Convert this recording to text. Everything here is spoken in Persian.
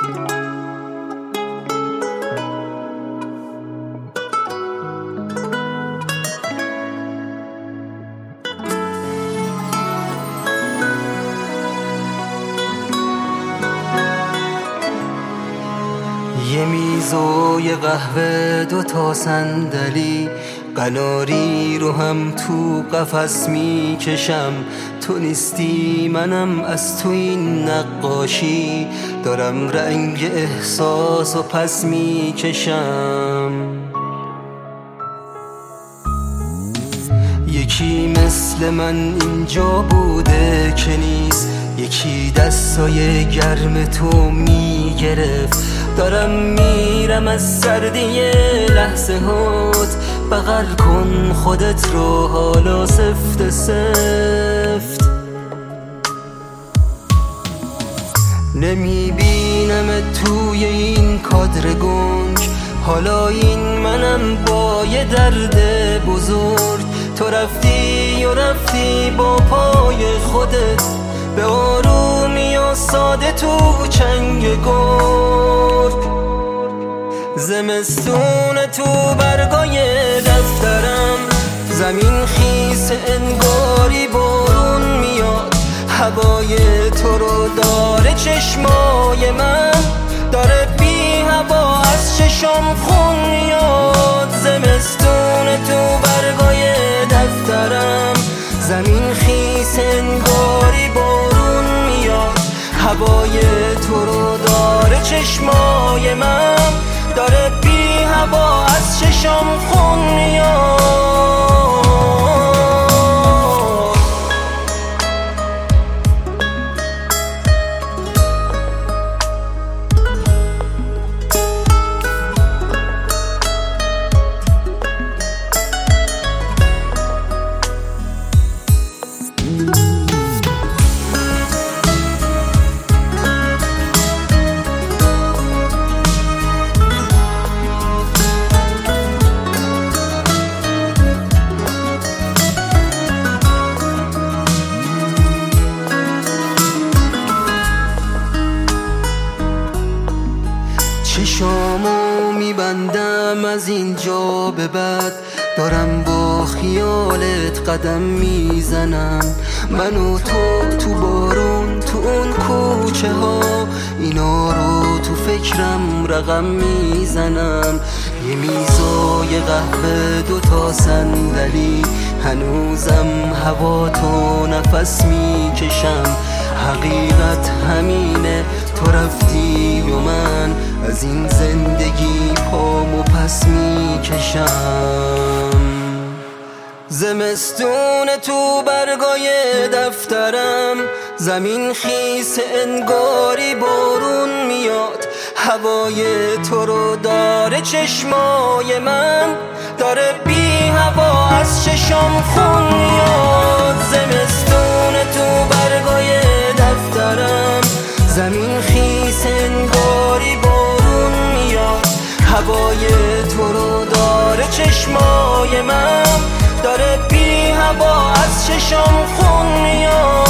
یه میز و یه قهوه، 2 صندلی، قناری رو هم تو قفس میکشم. تو نیستی منم از تو این نقاشی، دارم رنگ احساس و پس میکشم. یکی مثل من اینجا بوده که نیست، یکی دستای گرم تو میگرفت. دارم میرم از سردی لحظه هات، بغل کن خودت رو حالا سفت سفت. نمیبینم توی این کادر گنگ، حالا این منم با یه درد بزرگ. تو رفتی و رفتی با پای خودت، به آرومی و ساده تو چنگ گرگ. زمستون تو برگای دفترم، زمین خیس انگاری بارون میاد. هوای تو رو داره چشمای من، داره بی هوا از چشم خون میاد. زمستون تو برگای دفترم، زمین خیس انگاری بارون میاد. هوای تو رو داره چشمای من، داره بی هوا از چشم خون میاد. چشامو میبندم از اینجا به بعد، دارم با خیالت قدم میزنم. من و تو بارون تو اون کوچه ها، اینا رو تو فکرم رقم میزنم. یه میز و یه قهوه، 2 صندلی، هنوزم هوا تو نفس میکشم. حقیقت همینه، تو رفتی و من از این زندگی پامو پس میکشم. زمستون تو برگای دفترم، زمین خیس انگاری بارون میاد. هوای تو رو داره چشمای من، داره بی هوا از چشم خون میاد. زمستون تو برگای دفترم، زمین خیس انگاری بارون میاد. هوای تو رو داره چشمای من، داره بی هوا از چشم خون میاد.